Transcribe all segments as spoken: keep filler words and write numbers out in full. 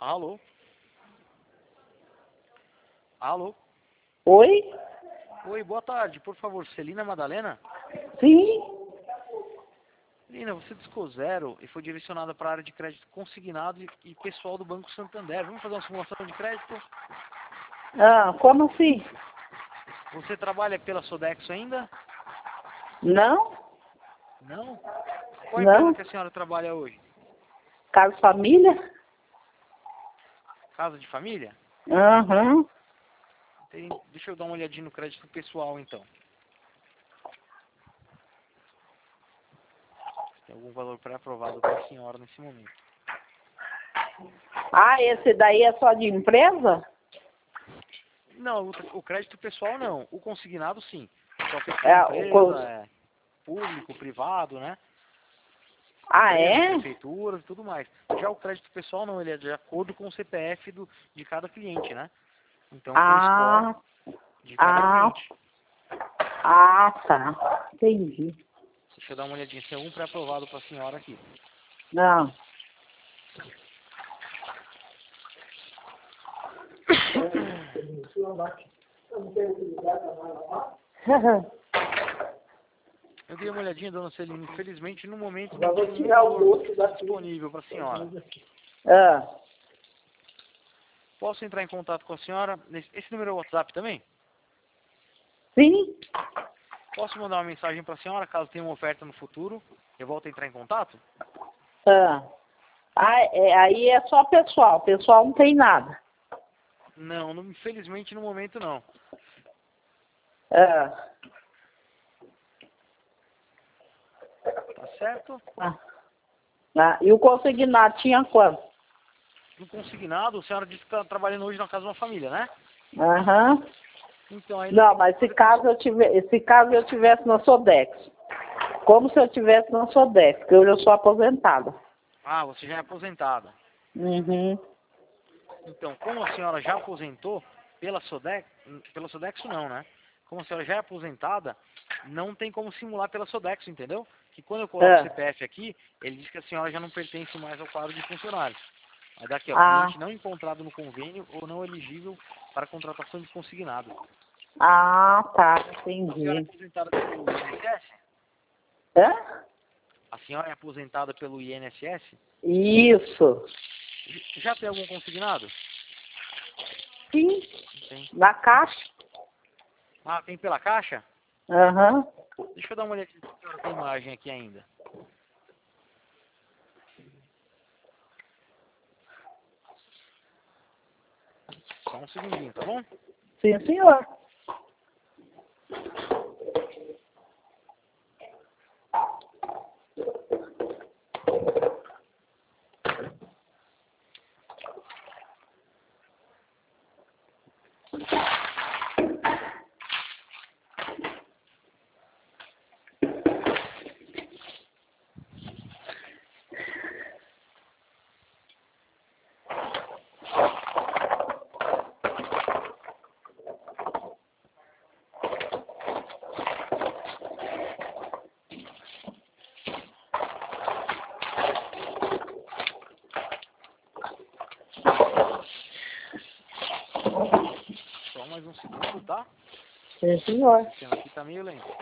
Alô? Alô? Oi? Oi, boa tarde. Por favor, Celina Madalena? Sim? Celina, você discou zero e foi direcionada para a área de crédito consignado e e pessoal do Banco Santander. Vamos fazer uma simulação de crédito? Ah, como assim? Você trabalha pela Sodexo ainda? Não? Não? Qual a empresa Não? que a senhora trabalha hoje? Casa Família? Casa de família? Aham. Tem- Deixa eu dar uma olhadinha no crédito pessoal, então. Tem algum valor pré-aprovado para a senhora nesse momento. Ah, esse daí é só de empresa? Não, o, o crédito pessoal não. O consignado, sim. Só feito por É, o cons... empresa, é público, privado, né? Ah, Empresas, é? prefeituras e tudo mais. Já o crédito pessoal não, ele é de acordo com o C P F do, de cada cliente, né? Então, com o score Ah, de cada ah, cliente. ah, tá. Entendi. Deixa eu dar uma olhadinha se tem algum pré-aprovado para a senhora aqui. Não. Eu dei uma olhadinha, dona Celina. Infelizmente, no momento, Já não vou tem nenhum tirar o valor gosto daqui. disponível para a senhora. Ah, Posso entrar em contato com a senhora? Nesse- Esse número é o WhatsApp também? sim? Posso mandar uma mensagem para a senhora, caso tenha uma oferta no futuro? Eu volto a entrar em contato? Ah. Ah, é, aí é só pessoal. Pessoal não tem nada. Não, não, infelizmente, no momento, não. Ah. Tá certo? Ah. Ah, e o consignado tinha quanto? No consignado, a senhora disse que está trabalhando hoje na casa de uma família, né? Aham. Então, aí não Não, tem como mas se fazer caso eu tivesse, se caso eu tivesse na Sodex, como se eu tivesse na Sodex, porque hoje eu sou aposentada. Ah, você já é aposentada. Uhum. Então, como a senhora já aposentou pela Sodex, pela Sodexo não, né? Como a senhora já é aposentada, não tem como simular pela Sodexo, entendeu? Que quando eu coloco o É. C P F aqui, ele diz que a senhora já não pertence mais ao quadro de funcionários. Aí daqui, ó, Ah, cliente não encontrado no convênio ou não eligível para contratação de consignado. ah, tá, A senhora é entendi. aposentada pelo I N S S? Hã? A senhora é aposentada pelo I N S S? Isso. Já tem algum consignado? Sim, Tem. na caixa. Ah, tem pela caixa? Aham. Deixa eu dar uma olhadinha se a senhora tem imagem aqui ainda. Só um segundinho, tá bom? Sim, senhor. Só mais um segundo, tá? Sim, senhor. O sistema aqui tá meio lento.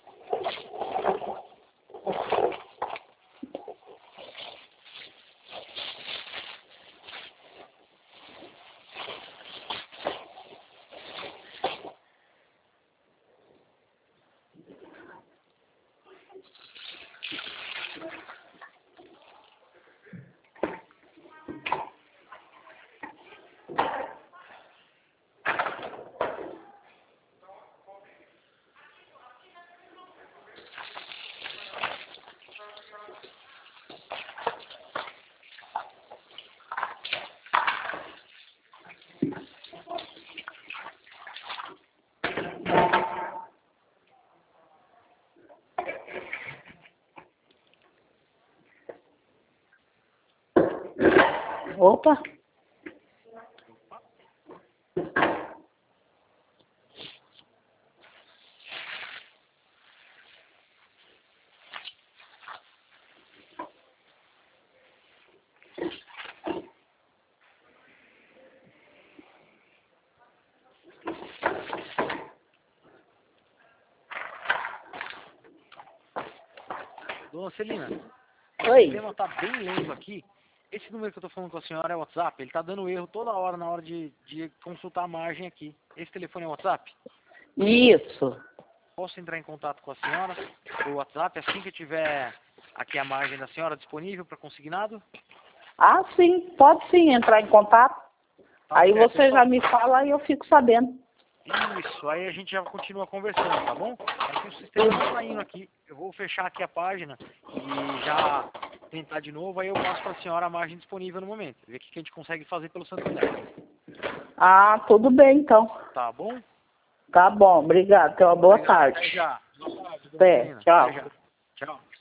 Opa. Dona Celina, o Oi. sistema está bem lento aqui. Esse número que eu estou falando com a senhora é o WhatsApp. Ele está dando erro toda hora na hora de, de consultar a margem aqui. Esse telefone é o WhatsApp? Isso. Posso entrar em contato com a senhora por WhatsApp assim que eu tiver aqui a margem da senhora disponível para consignado? Ah, sim. Pode sim entrar em contato. Tá Aí certo, você então. já me fala e eu fico sabendo. Isso, aí a gente já continua conversando, tá bom? É que o sistema não tá indo aqui. Eu vou fechar aqui a página e já tentar de novo, aí eu passo para a senhora a margem disponível no momento. Ver o que a gente consegue fazer pelo Santander. Ah, tudo bem então. Tá bom? Tá bom, obrigado. Tenha uma boa Obrigado. Até tarde. já. Boa tarde, dona Até, Celina. tchau. Até já. Tchau.